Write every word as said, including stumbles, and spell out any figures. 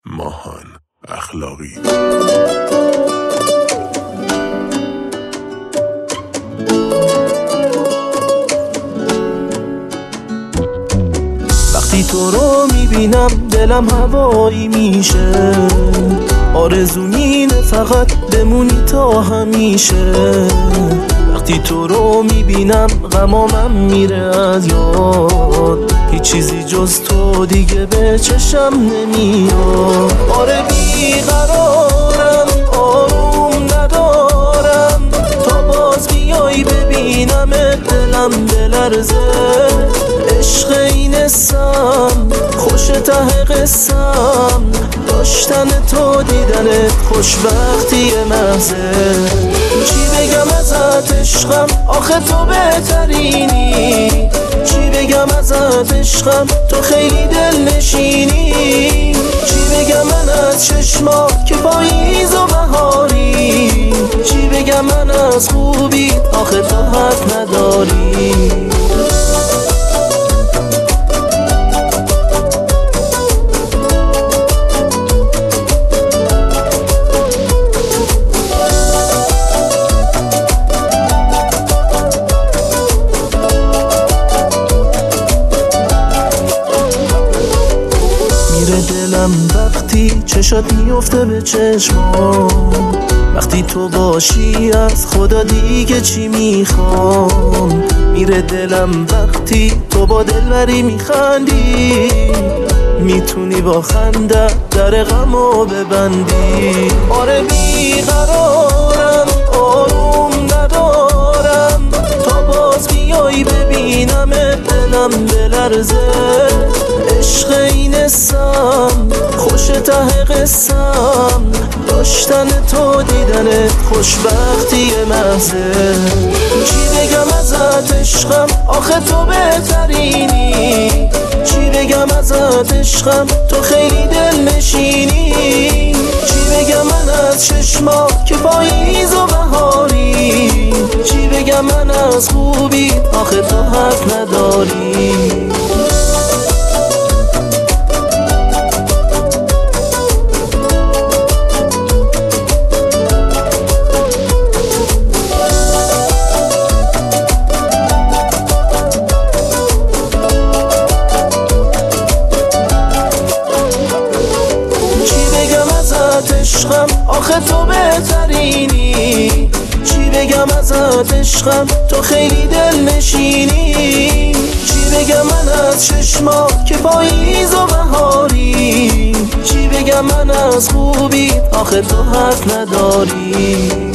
ماهان اخلاقی. وقتی تو رو میبینم دلم هوایی میشه، آرزو مینه فقط بمونی تا همیشه. وقتی تو رو میبینم غمامم میره از یاد، هیچ چیزی جز تو دیگه به چشم نمیاد. آره بیقرارم، آروم ندارم، تا باز بیایی ببینم دلم بلرزه. عشق این سم خوش ته قسم، داشتن تو دیدنت خوشبختی محضه. چی بگم ازت عشقم، آخه تو بهترینی. چی بگم ازت عشقم، تو خیلی دلنشینی. چی بگم من از چشمات که پاییز و بهاری. چی بگم من از خوبی، آخه تو حق نداری. دلم وقتی چشات میفته به چشمام، وقتی تو باشی از خدا دیگه چی میخوام. میره دلم وقتی تو با دلبری میخندی، میتونی با خنده در غمو ببندی. آره بیقرارم، آروم ندارم، تا باز بیایی ببینم دلم بلرزه. عشق این سم خوش ته قسم، داشتن تو دیدنت خوشبختی محضه. چی بگم ازت عشقم، آخه تو بهترینی. چی بگم ازت عشقم، تو خیلی دلنشینی. چی بگم من از چشمات که پاییز و بهاری. چی بگم من از خوبی، آخه تو حق نداری. عشقم، آخه تو بهترینی. چی بگم ازت عشقم، تو خیلی دلنشینی. چی بگم من از چشمات که پاییز و بهاری. چی بگم من از خوبی، آخه تو حق نداری.